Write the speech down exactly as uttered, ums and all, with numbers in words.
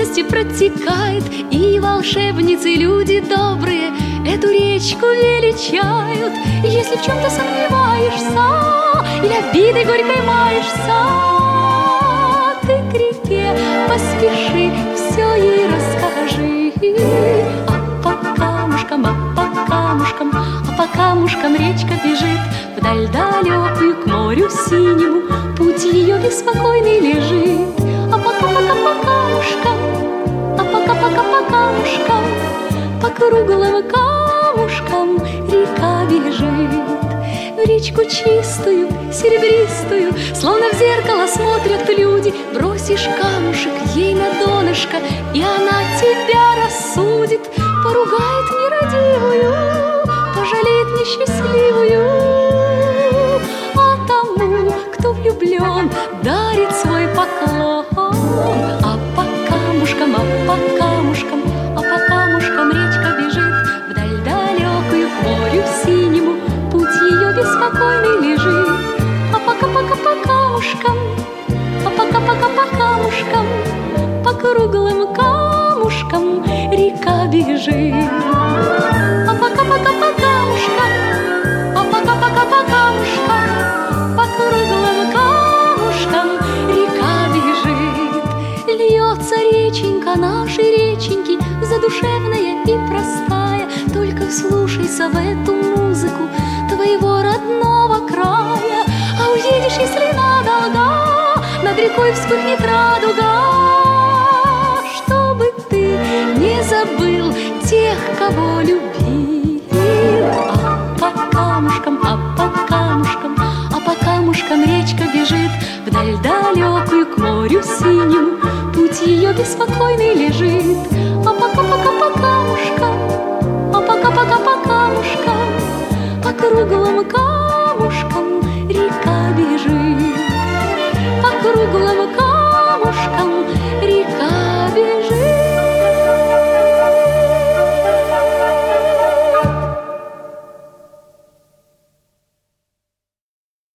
юности протекает, и волшебницы, люди добрые, эту речку величают. Если в чем-то сомневаешься или обидой горькой маешься, ты к реке поспеши, все ей расскажи. А по камушкам, а по камушкам, а по камушкам речка бежит вдаль далекую к морю синему, путь ее беспокойный лежит. А пока-пока по камушкам, а пока-пока по камушкам, по круглым камушкам река бежит. В речку чистую, серебристую, словно в зеркало смотрят люди. Бросишь камушек ей на донышко, и она тебя рассудит, поругает нерадивую, пожалеет несчастливую. А тому, кто влюблен, дарит свой поклон. А по камушкам, а по камушкам, а по камушкам речка бежит вдаль далекую к морю синему, путь ее беспокойный лежит. А пока-пока по камушкам, а пока-пока по камушкам, по круглым камушкам река бежит. А пока-пока по камушкам, а пока-пока по камушкам, по круглым камушкам река бежит. Льется реченька нашей реченьки, задушевная и простая. Только вслушайся в эту музыку твоего родного края. А уедешь, если надолго, над рекой вспыхнет радуга, чтобы ты не забыл тех, кого любил. А по камушкам, а по камушкам, а по камушкам речка бежит вдаль далекую к морю синему, путь ее беспокойный лежит.